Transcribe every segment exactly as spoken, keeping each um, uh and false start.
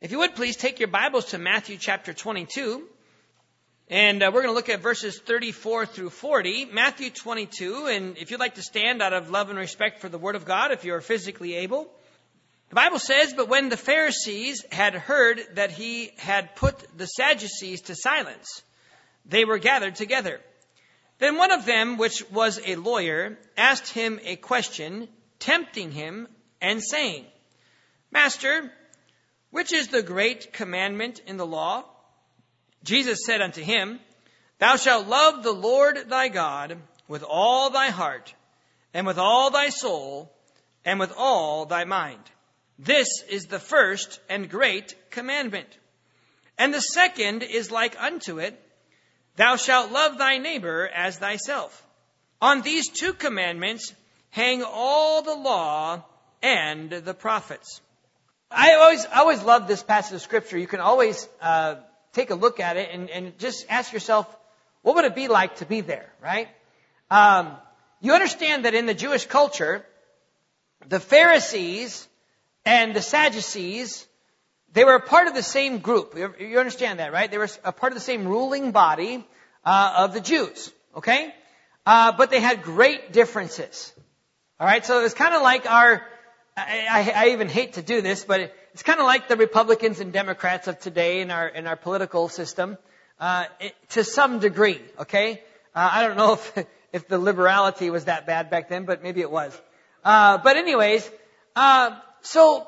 If you would please take your Bibles to Matthew chapter twenty-two. And uh, we're going to look at verses thirty-four through forty. Matthew twenty-two. And if you'd like to stand out of love and respect for the Word of God, if you're physically able. The Bible says, "But when the Pharisees had heard that he had put the Sadducees to silence, they were gathered together. Then one of them, which was a lawyer, asked him a question, tempting him, and saying, Master, which is the great commandment in the law? Jesus said unto him, Thou shalt love the Lord thy God with all thy heart, and with all thy soul, and with all thy mind. This is the first and great commandment. And the second is like unto it, Thou shalt love thy neighbor as thyself. On these two commandments hang all the law and the prophets." I always, I always love this passage of Scripture. You can always uh, take a look at it and, and just ask yourself, what would it be like to be there, right? Um, you understand that in the Jewish culture, the Pharisees and the Sadducees, they were a part of the same group. You, you understand that, right? They were a part of the same ruling body uh, of the Jews, okay? Uh, but they had great differences. All right, so it's kind of like our... I, I, I even hate to do this, but it, it's kind of like the Republicans and Democrats of today in our in our political system, uh, it, to some degree. Okay, uh, I don't know if if the liberality was that bad back then, but maybe it was. Uh, but anyways, uh, so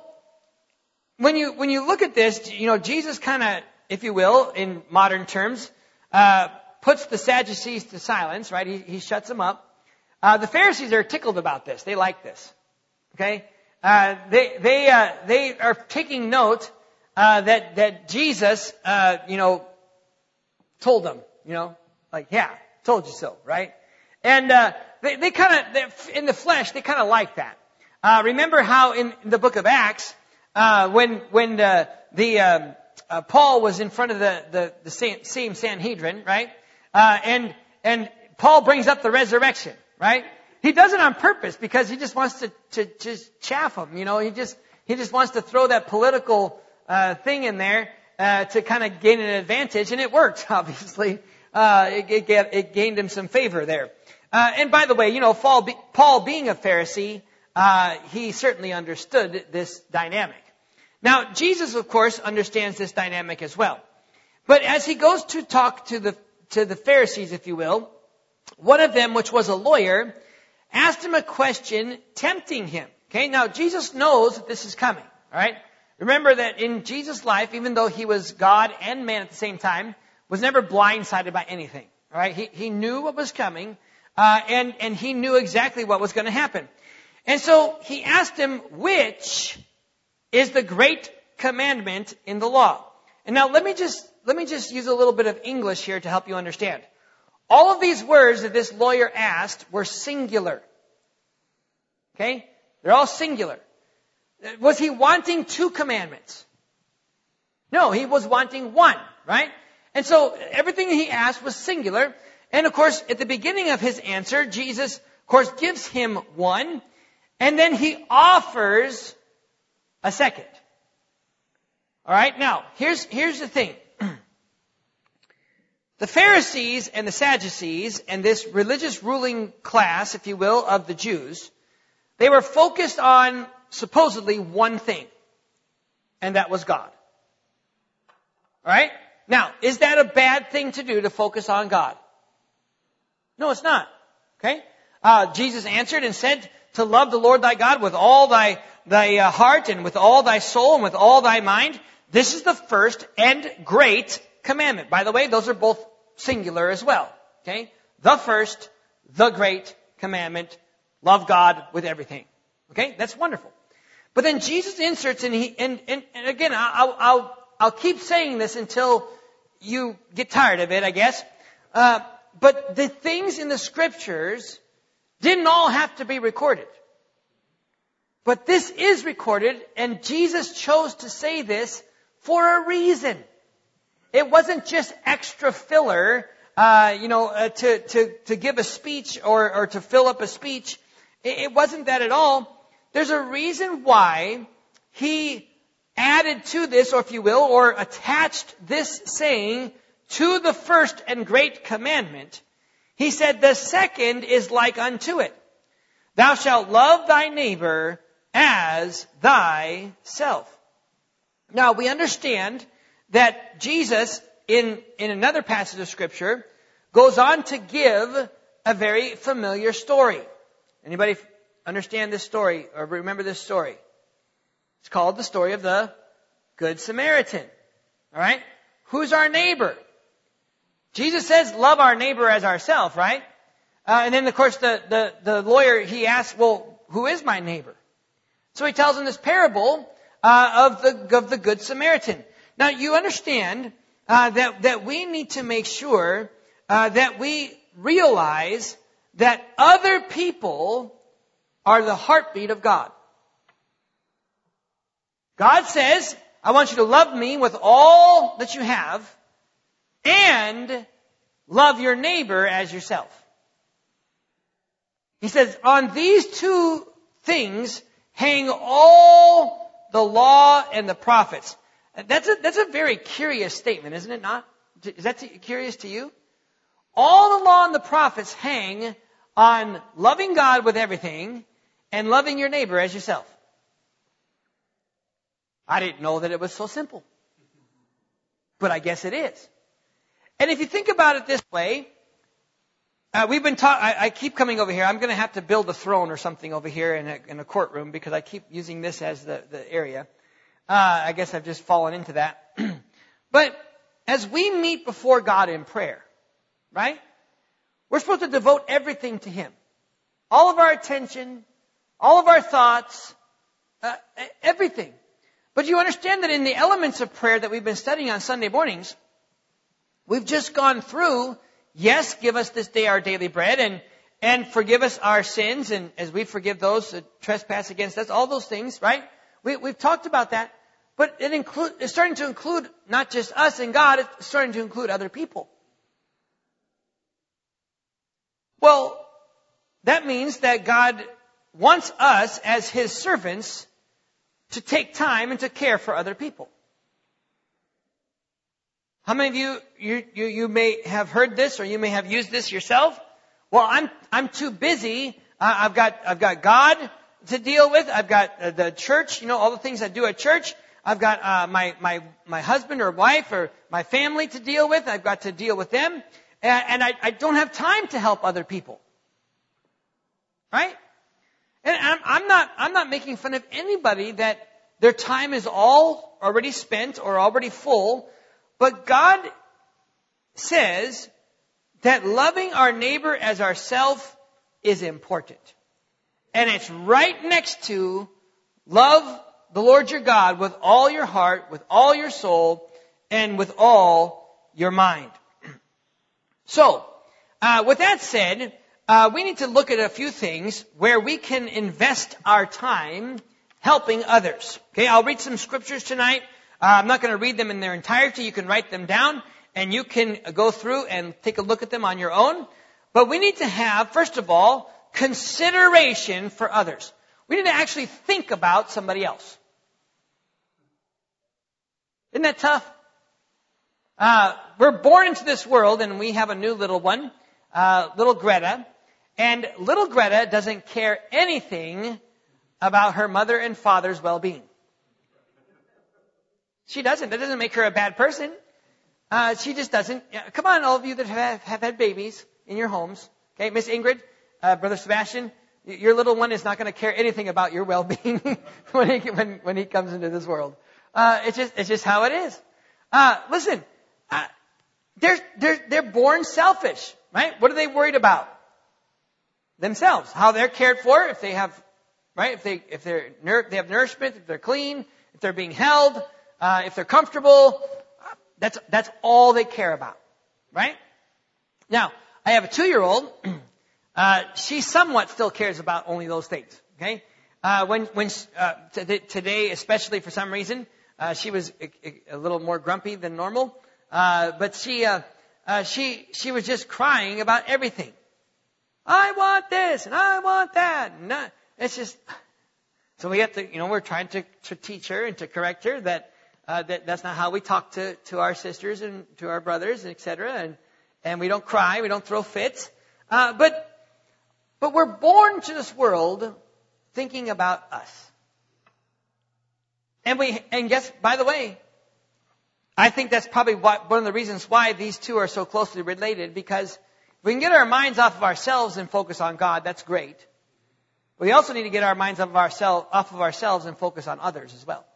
when you when you look at this, you know, Jesus kind of, if you will, in modern terms, uh, puts the Sadducees to silence. Right, he, he shuts them up. Uh, the Pharisees are tickled about this. They like this. Okay. Uh, they they uh, they are taking note uh, that that Jesus, uh, you know, told them, you know, like, yeah, told you so, right? And uh, they they kind of in the flesh they kind of like that. Uh, remember how in the book of Acts, uh, when when the the um, uh, Paul was in front of the the, the same Sanhedrin, right? Uh, and and Paul brings up the resurrection, right? He does it on purpose because he just wants to, to just chaff them. You know, he just he just wants to throw that political uh, thing in there uh, to kind of gain an advantage, and it worked. Obviously, uh, it, it, get, it gained him some favor there. Uh, and by the way, you know, Paul, be, Paul being a Pharisee, uh, he certainly understood this dynamic. Now, Jesus, of course, understands this dynamic as well. But as he goes to talk to the to the Pharisees, if you will, one of them, which was a lawyer, asked him a question, tempting him. Okay, now Jesus knows that this is coming. All right, remember that in Jesus' life, even though he was God and man at the same time, was never blindsided by anything. All right, he he knew what was coming, uh, and and he knew exactly what was going to happen. And so he asked him, which is the great commandment in the law? And now let me just let me just use a little bit of English here to help you understand. All of these words that this lawyer asked were singular. Okay? They're all singular. Was he wanting two commandments? No, he was wanting one, right? And so everything he asked was singular. And of course, at the beginning of his answer, Jesus, of course, gives him one. And then he offers a second. All right? Now, here's, here's the thing. The Pharisees and the Sadducees and this religious ruling class, if you will, of the Jews, they were focused on supposedly one thing, and that was God. All right? Now, is that a bad thing to do, to focus on God? No, it's not. Okay? Uh, Jesus answered and said to love the Lord thy God with all thy, thy uh, heart and with all thy soul and with all thy mind. This is the first and great commandment. By the way, those are both singular as well. Okay? The first, the great commandment. Love God with everything. Okay? That's wonderful. But then Jesus inserts, and he, and, and, and again, I'll, I'll, I'll keep saying this until you get tired of it, I guess. Uh, but the things in the scriptures didn't all have to be recorded. But this is recorded, and Jesus chose to say this for a reason. It wasn't just extra filler, uh, you know, uh, to, to, to give a speech or, or to fill up a speech. It, it wasn't that at all. There's a reason why he added to this, or if you will, or attached this saying to the first and great commandment, he said, the second is like unto it. Thou shalt love thy neighbor as thyself. Now, we understand that Jesus, in, in another passage of Scripture, goes on to give a very familiar story. Anybody understand this story or remember this story? It's called the story of the Good Samaritan. All right? Who's our neighbor? Jesus says, love our neighbor as ourselves, right? Uh, and then, of course, the, the, the lawyer, he asks, well, who is my neighbor? So he tells him this parable uh, of the of the Good Samaritan. Now, you understand uh, that, that we need to make sure uh, that we realize that other people are the heartbeat of God. God says, I want you to love me with all that you have and love your neighbor as yourself. He says, on these two things hang all the law and the prophets. That's a, that's a very curious statement, isn't it not? Is that curious to you? All the law and the prophets hang on loving God with everything and loving your neighbor as yourself. I didn't know that it was so simple. But I guess it is. And if you think about it this way, uh, we've been taught, I, I keep coming over here. I'm going to have to build a throne or something over here in a, in a courtroom because I keep using this as the, the area. Uh, I guess I've just fallen into that. But as we meet before God in prayer, right? We're supposed to devote everything to Him. All of our attention, all of our thoughts, uh, everything. But you understand that in the elements of prayer that we've been studying on Sunday mornings, we've just gone through, yes, give us this day our daily bread, and, and forgive us our sins, and as we forgive those that trespass against us, all those things, right? We, we've talked about that, but it include, it's starting to include not just us and God, it's starting to include other people. Well, that means that God wants us as His servants to take time and to care for other people. How many of you, you, you, you may have heard this or you may have used this yourself? Well, I'm, I'm too busy. Uh, I've got, I've got God to deal with. I've got uh, the church, you know, all the things I do at church. I've got, uh, my, my, my husband or wife or my family to deal with. I've got to deal with them. And, and I, I don't have time to help other people. Right? And I'm, I'm not, I'm not making fun of anybody that their time is all already spent or already full. But God says that loving our neighbor as ourselves is important. And it's right next to love the Lord your God with all your heart, with all your soul, and with all your mind. So, uh, with that said, uh, we need to look at a few things where we can invest our time helping others. Okay, I'll read some scriptures tonight. Uh, I'm not going to read them in their entirety. You can write them down and you can go through and take a look at them on your own. But we need to have, first of all, consideration for others. We need to actually think about somebody else. Isn't that tough? Uh, we're born into this world and we have a new little one, uh, little Greta. And little Greta doesn't care anything about her mother and father's well-being. She doesn't. That doesn't make her a bad person. Uh, she just doesn't. Come on, all of you that have, have had babies in your homes. Okay, Miss Ingrid, uh, Brother Sebastian, your little one is not going to care anything about your well-being when he when when he comes into this world. Uh, it's just it's just how it is. Uh, listen, uh, they're they're they're born selfish, right? What are they worried about? Themselves, how they're cared for, if they have, right? If they if they're they have nourishment, if they're clean, if they're being held. Uh, if they're comfortable, that's, that's all they care about. Right? Now, I have a two-year-old. Uh, she somewhat still cares about only those things. Okay? Uh, when, when, uh, t- today, especially for some reason, uh, she was a, a little more grumpy than normal. Uh, but she, uh, uh, she, she was just crying about everything. I want this and I want that. And uh, it's just, So we have to, you know, we're trying to, to teach her and to correct her that, uh, that that's not how we talk to, to our sisters and to our brothers, et cetera. And, and we don't cry, we don't throw fits. Uh, but, but we're born to this world thinking about us. And we, and guess, by the way, I think that's probably what, one of the reasons why these two are so closely related, because if we can get our minds off of ourselves and focus on God, that's great. We also need to get our minds off of, ourselves, off of ourselves and focus on others as well.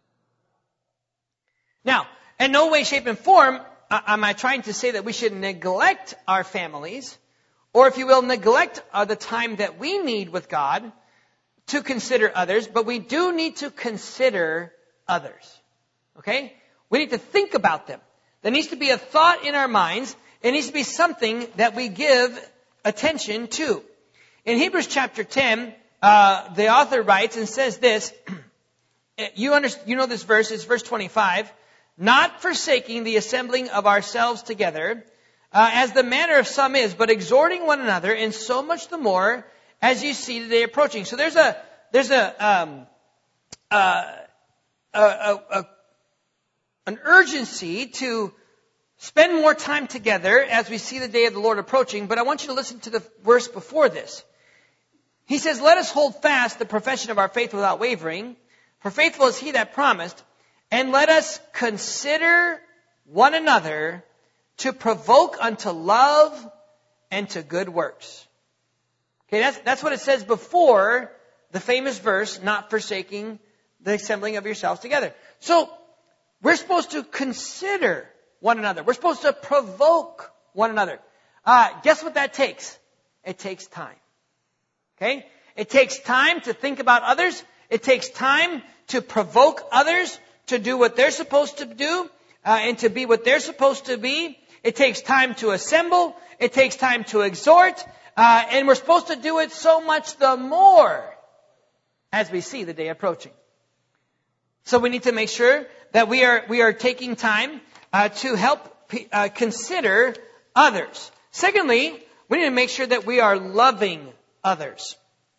Now, in no way, shape, and form uh, am I trying to say that we should neglect our families, or if you will, neglect uh, the time that we need with God to consider others, but we do need to consider others. Okay? We need to think about them. There needs to be a thought in our minds. It needs to be something that we give attention to. In Hebrews chapter ten, uh, the author writes and says this, you, under, you know this verse, it's verse twenty-five, not forsaking the assembling of ourselves together, uh, as the manner of some is, but exhorting one another, and so much the more as you see the day approaching. So there's a, there's a, um, uh, a, a, a an urgency to spend more time together as we see the day of the Lord approaching. But I want you to listen to the verse before this. He says, let us hold fast the profession of our faith without wavering, for faithful is he that promised, and let us consider one another to provoke unto love and to good works. Okay, that's, that's what it says before the famous verse, not forsaking the assembling of yourselves together. So, we're supposed to consider one another. We're supposed to provoke one another. Uh, guess what that takes? It takes time. Okay? It takes time to think about others. It takes time to provoke others to do what they're supposed to do uh, and to be what they're supposed to be. It takes time to assemble. It takes time to exhort. Uh, and we're supposed to do it so much the more as we see the day approaching. So we need to make sure that we are we are taking time uh, to help uh, consider others. Secondly, we need to make sure that we are loving others.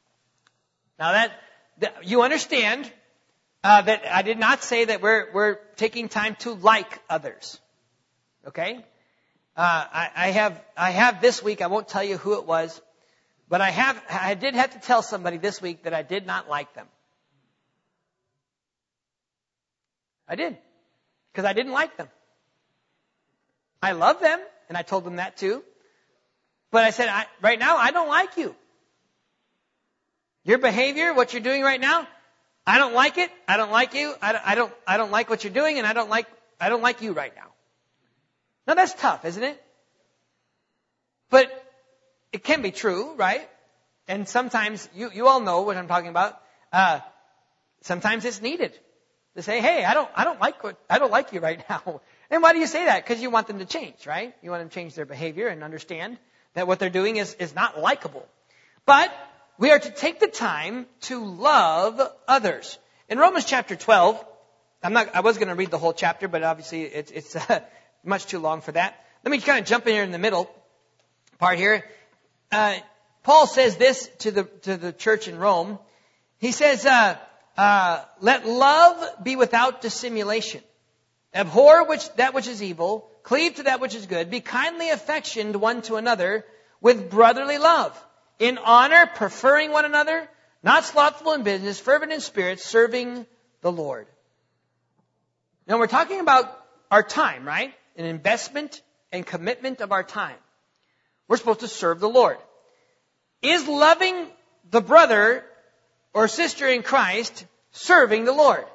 Now that, that you understand uh, that I did not say that we're we're taking time to like others. Okay, uh, I, I have I have this week. I won't tell you who it was, but I have I did have to tell somebody this week that I did not like them. I did. Because I didn't like them. I love them, and I told them that too. But I said, I, right now, I don't like you. Your behavior, what you're doing right now, I don't like it. I don't like you. I don't, I don't, I don't like what you're doing, and I don't like, I don't like you right now. Now that's tough, isn't it? But it can be true, right? And sometimes, you, you all know what I'm talking about. Uh, sometimes it's needed. To say, hey, I don't, I don't like what, I don't like you right now. And why do you say that? Because you want them to change, right? You want them to change their behavior and understand that what they're doing is, is not likable. But we are to take the time to love others. In Romans chapter twelve, I'm not, I was going to read the whole chapter, but obviously it's, it's uh, much too long for that. Let me kind of jump in here in the middle part here. Uh, Paul says this to the, to the church in Rome. He says, uh, Uh, let love be without dissimulation. Abhor which, that which is evil. Cleave to that which is good. Be kindly affectioned one to another with brotherly love. In honor, preferring one another. Not slothful in business. Fervent in spirit. Serving the Lord. Now we're talking about our time, right? An investment and commitment of our time. We're supposed to serve the Lord. Is loving the brother or sister in Christ serving the Lord?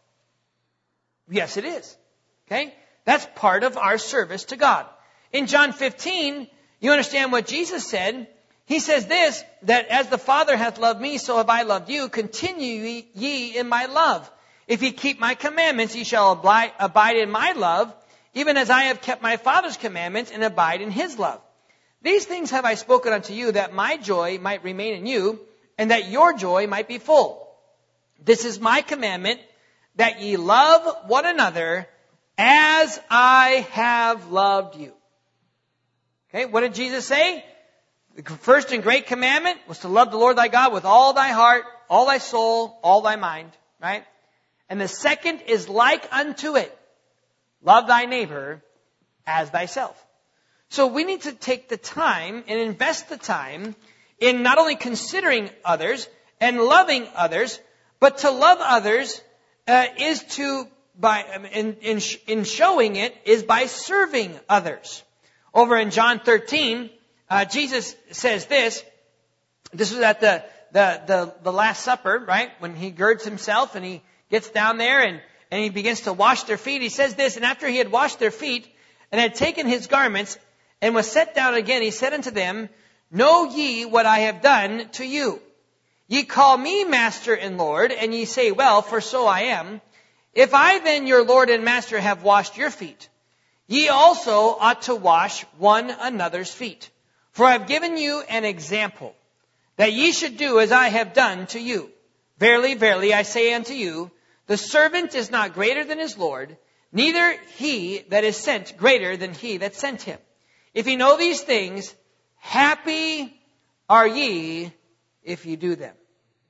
Yes, it is. Okay? That's part of our service to God. In John fifteen, you understand what Jesus said. He says this, that as the Father hath loved me, so have I loved you. Continue ye in my love. If ye keep my commandments, ye shall abide in my love, even as I have kept my Father's commandments and abide in his love. These things have I spoken unto you, that my joy might remain in you, and that your joy might be full. This is my commandment, that ye love one another as I have loved you. Okay, what did Jesus say? The first and great commandment was to love the Lord thy God with all thy heart, all thy soul, all thy mind, right? And the second is like unto it. Love thy neighbor as thyself. So we need to take the time and invest the time in not only considering others and loving others, but to love others uh, is to, by in, in, in showing it, is by serving others. Over in John thirteen, uh, Jesus says this. This was at the, the, the, the Last Supper, right? When he girds himself and he gets down there and, and he begins to wash their feet. He says this, and after he had washed their feet and had taken his garments and was set down again, he said unto them, Know ye what I have done to you? Ye call me Master and Lord, and ye say, Well, for so I am. If I then, your Lord and Master, have washed your feet, ye also ought to wash one another's feet. For I have given you an example, that ye should do as I have done to you. Verily, verily, I say unto you, the servant is not greater than his Lord, neither he that is sent greater than he that sent him. If ye know these things, happy are ye if you do them.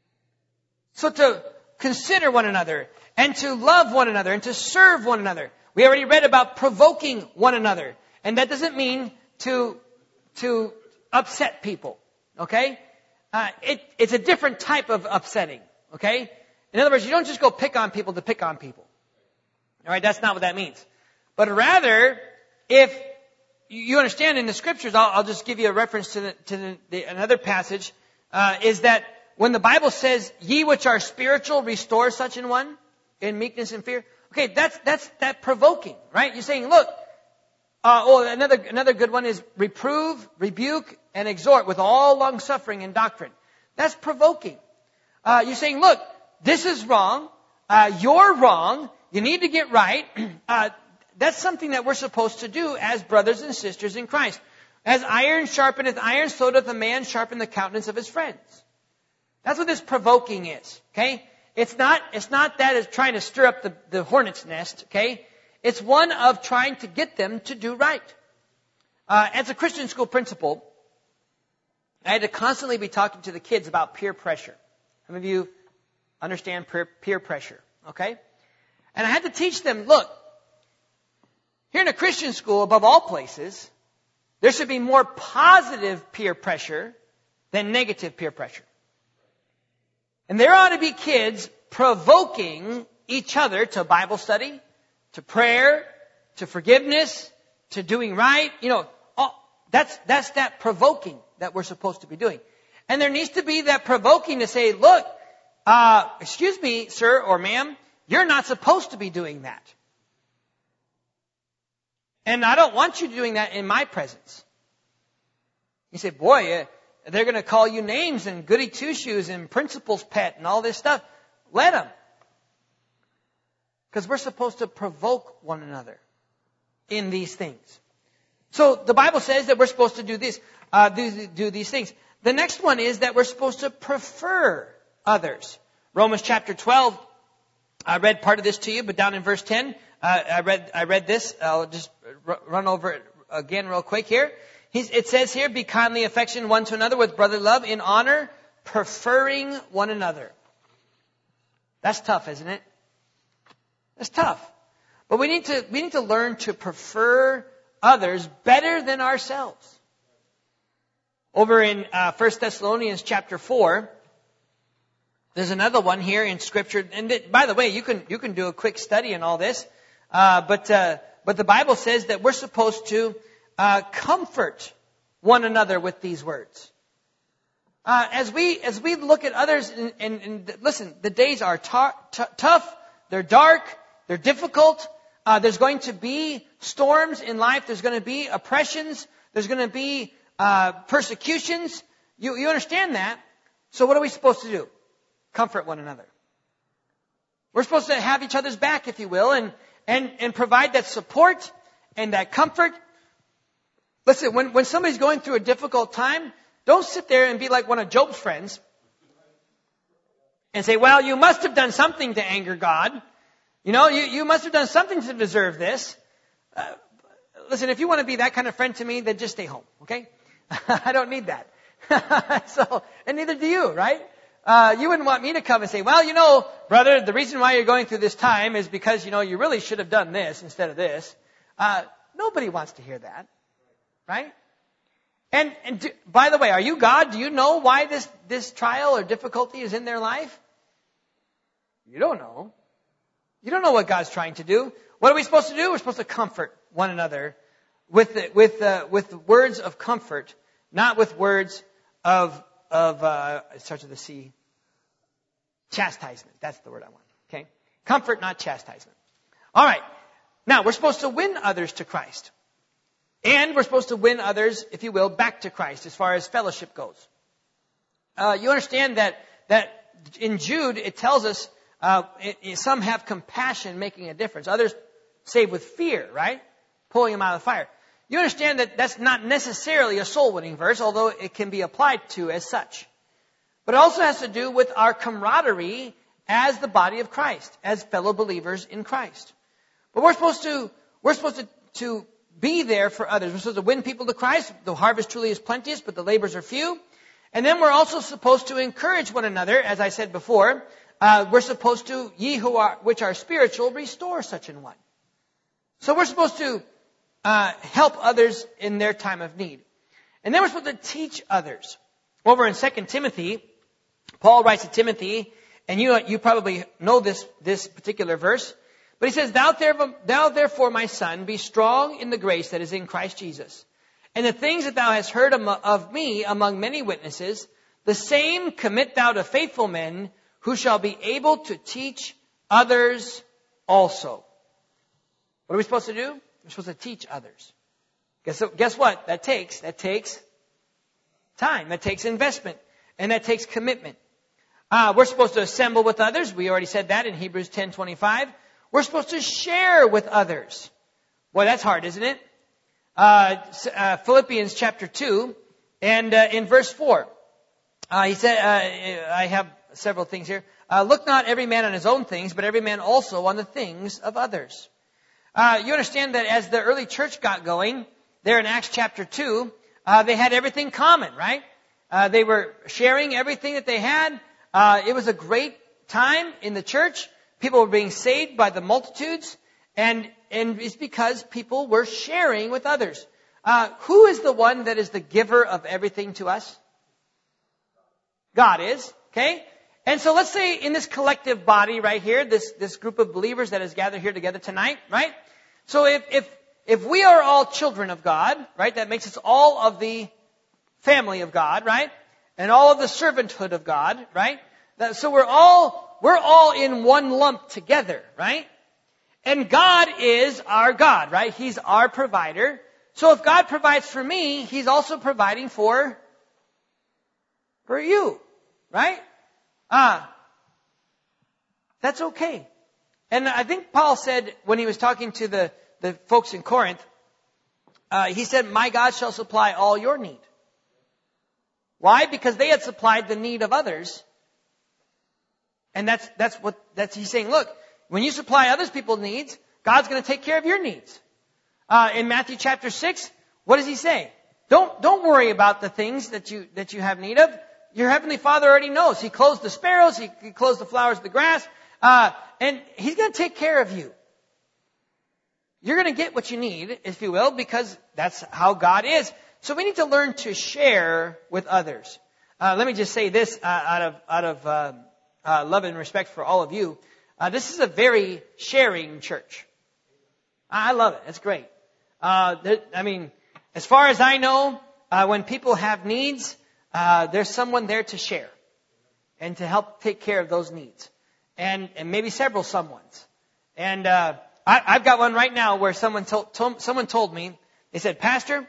So to consider one another, and to love one another, and to serve one another. We already read about provoking one another. And that doesn't mean to, to upset people. Okay? Uh, it, it's a different type of upsetting. Okay? In other words, you don't just go pick on people to pick on people. Alright? That's not what that means. But rather, if you understand in the scriptures, I'll, I'll just give you a reference to, the, to the, the, another passage, uh, is that when the Bible says, ye which are spiritual, restore such an one in meekness and fear. Okay, that's, that's, that provoking, right? You're saying, look, uh, oh, another, another good one is reprove, rebuke, and exhort with all long suffering and doctrine. That's provoking. Uh, you're saying, look, this is wrong. Uh, you're wrong. You need to get right. Uh, that's something that we're supposed to do as brothers and sisters in Christ. As iron sharpeneth iron, so doth a man sharpen the countenance of his friends. That's what this provoking is, okay? It's not, it's not that as trying to stir up the, the hornet's nest, okay? It's one of trying to get them to do right. Uh, as a Christian school principal, I had to constantly be talking to the kids about peer pressure. Some of you understand peer, peer pressure, okay? And I had to teach them, look, here in a Christian school, above all places, there should be more positive peer pressure than negative peer pressure. And there ought to be kids provoking each other to Bible study, to prayer, to forgiveness, to doing right. You know, all, that's, that's that provoking that we're supposed to be doing. And there needs to be that provoking to say, look, uh, excuse me, sir or ma'am, you're not supposed to be doing that. And I don't want you doing that in my presence. You say, boy, uh, they're going to call you names and goody two-shoes and principal's pet and all this stuff. Let them. Because we're supposed to provoke one another in these things. So the Bible says that we're supposed to do this, uh, do, do these things. The next one is that we're supposed to prefer others. Romans chapter twelve, I read part of this to you, but down in verse ten, uh, I read I read this. I'll just r- run over it again real quick here. He's, it says here, be kindly affectioned one to another with brotherly love, in honor, preferring one another. That's tough, isn't it? That's tough. But we need to, we need to learn to prefer others better than ourselves. Over in uh, First Thessalonians chapter four, there's another one here in Scripture. And it, by the way, you can, you can do a quick study in all this. Uh, but, uh, but the Bible says that we're supposed to Uh, comfort one another with these words. Uh, as we as we look at others, and, and, and listen, the days are t- t- tough, they're dark, they're difficult. Uh, there's going to be storms in life. There's going to be oppressions. There's going to be uh, persecutions. You you understand that? So what are we supposed to do? Comfort one another. We're supposed to have each other's back, if you will, and and and provide that support and that comfort. Listen, when, when somebody's going through a difficult time, don't sit there and be like one of Job's friends and say, well, you must have done something to anger God. You know, you, you must have done something to deserve this. Uh, listen, if you want to be that kind of friend to me, then just stay home, okay? I don't need that. So, and neither do you, right? uh, you wouldn't want me to come and say, well, you know, brother, the reason why you're going through this time is because, you know, you really should have done this instead of this. Uh, nobody wants to hear that, right? And, and do, by the way, are you God? Do you know why this, this trial or difficulty is in their life? You don't know. You don't know what God's trying to do. What are we supposed to do? We're supposed to comfort one another with the, with uh, with words of comfort, not with words of of uh, it starts with a C. Chastisement. That's the word I want. Okay, comfort, not chastisement. All right. Now we're supposed to win others to Christ, and we're supposed to win others, if you will, back to Christ as far as fellowship goes. Uh, you understand that that in Jude it tells us uh, it, it, some have compassion, making a difference. Others save with fear, right? Pulling them out of the fire. You understand that that's not necessarily a soul-winning verse, although it can be applied to as such. But it also has to do with our camaraderie as the body of Christ, as fellow believers in Christ. But we're supposed to, we're supposed to, to be there for others. We're supposed to win people to Christ. The harvest truly is plenteous, but the labors are few. And then we're also supposed to encourage one another, as I said before. Uh, we're supposed to, ye who are, which are spiritual, restore such an one. So we're supposed to Uh, help others in their time of need. And then we're supposed to teach others. Over in Second Timothy, Paul writes to Timothy, and you you probably know this this particular verse, but he says, Thou, there, thou therefore, my son, be strong in the grace that is in Christ Jesus. And the things that thou hast heard of me among many witnesses, the same commit thou to faithful men, who shall be able to teach others also. What are we supposed to do? We're supposed to teach others. Guess, guess what? That takes, that takes time. That takes investment. And that takes commitment. Uh, we're supposed to assemble with others. We already said that in Hebrews ten twenty-five. We're supposed to share with others. Boy, that's hard, isn't it? Uh, uh, Philippians chapter two and uh, in verse four. Uh, he said, uh, I have several things here. Uh, Look not every man on his own things, but every man also on the things of others. Uh, you understand that as the early church got going, there in Acts chapter two, uh, they had everything common, right? Uh, they were sharing everything that they had. Uh, it was a great time in the church. People were being saved by the multitudes, and and it's because people were sharing with others. Uh, who is the one that is the giver of everything to us? God is, okay? And so let's say in this collective body right here, this, this group of believers that is gathered here together tonight, right? So if, if, if we are all children of God, right, that makes us all of the family of God, right? And all of the servanthood of God, right? That, so we're all, we're all in one lump together, right? And God is our God, right? He's our provider. So if God provides for me, He's also providing for, for you, right? Ah, that's okay. And I think Paul said when he was talking to the, the folks in Corinth, uh, he said, my God shall supply all your need. Why? Because they had supplied the need of others. And that's, that's what, that's, he's saying, look, when you supply other people's needs, God's going to take care of your needs. Uh, in Matthew chapter six, what does he say? Don't, don't worry about the things that you, that you have need of. Your Heavenly Father already knows. He clothes the sparrows. He, he clothes the flowers of the grass. Uh, and He's going to take care of you. You're going to get what you need, if you will, because that's how God is. So we need to learn to share with others. Uh, let me just say this uh, out of, out of uh, uh, love and respect for all of you. Uh, this is a very sharing church. I love it. It's great. Uh, there, I mean, as far as I know, uh, when people have needs, Uh, there's someone there to share and to help take care of those needs. And, and maybe several someones. And, uh, I, I've got one right now where someone told, told, someone told me, they said, Pastor,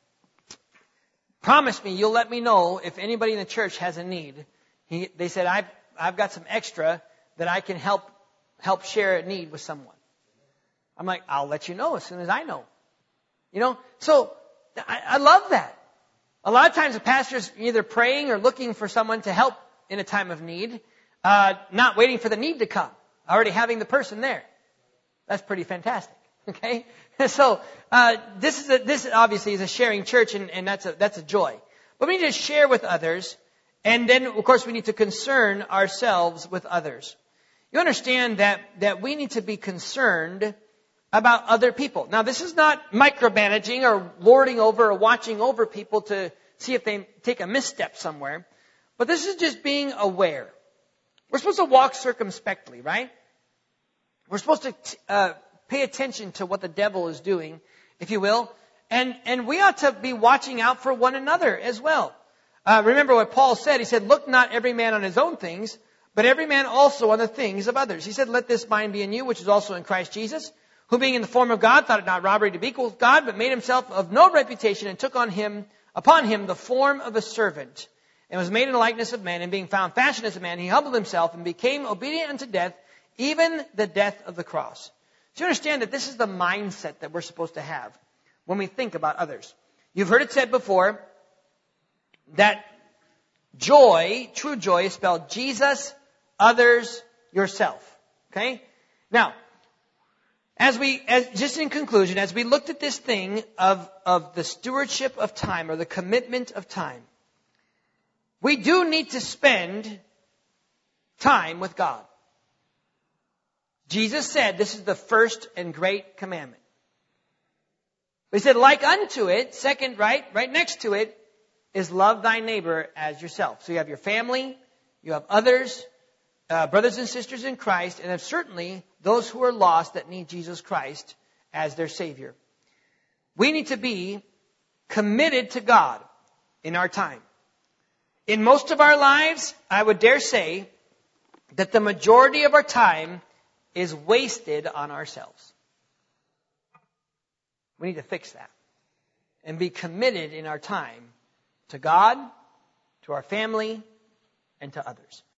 promise me you'll let me know if anybody in the church has a need. He, they said, I've, I've got some extra that I can help, help share a need with someone. I'm like, I'll let you know as soon as I know. You know, so I, I love that. A lot of times the pastor's either praying or looking for someone to help in a time of need, uh, not waiting for the need to come, already having the person there. That's pretty fantastic. Okay? So, uh, this is a, this obviously is a sharing church, and, and that's a, that's a joy. But we need to share with others, And then, of course, we need to concern ourselves with others. You understand that, that we need to be concerned about other people. Now, this is not micromanaging or lording over or watching over people to see if they take a misstep somewhere. But this is just being aware. We're supposed to walk circumspectly, right? We're supposed to uh, pay attention to what the devil is doing, if you will. And, and we ought to be watching out for one another as well. Uh, remember what Paul said. He said, look not every man on his own things, but every man also on the things of others. He said, let this mind be in you, which is also in Christ Jesus, who being in the form of God, thought it not robbery to be equal with God, but made himself of no reputation, and took on him, upon him the form of a servant, and was made in the likeness of man, and being found fashioned as a man, he humbled himself and became obedient unto death, even the death of the cross. Do you understand that this is the mindset that we're supposed to have when we think about others? You've heard it said before that joy, true joy, is spelled Jesus, others, yourself. Okay? Now, as we, as, just in conclusion, as we looked at this thing of, of the stewardship of time, or the commitment of time, we do need to spend time with God. Jesus said this is the first and great commandment. He said, like unto it, second, right, right next to it, is love thy neighbor as yourself. So you have your family, you have others, uh, brothers and sisters in Christ, and then certainly those who are lost that need Jesus Christ as their Savior. We need to be committed to God in our time. In most of our lives, I would dare say that the majority of our time is wasted on ourselves. We need to fix that and be committed in our time to God, to our family, and to others.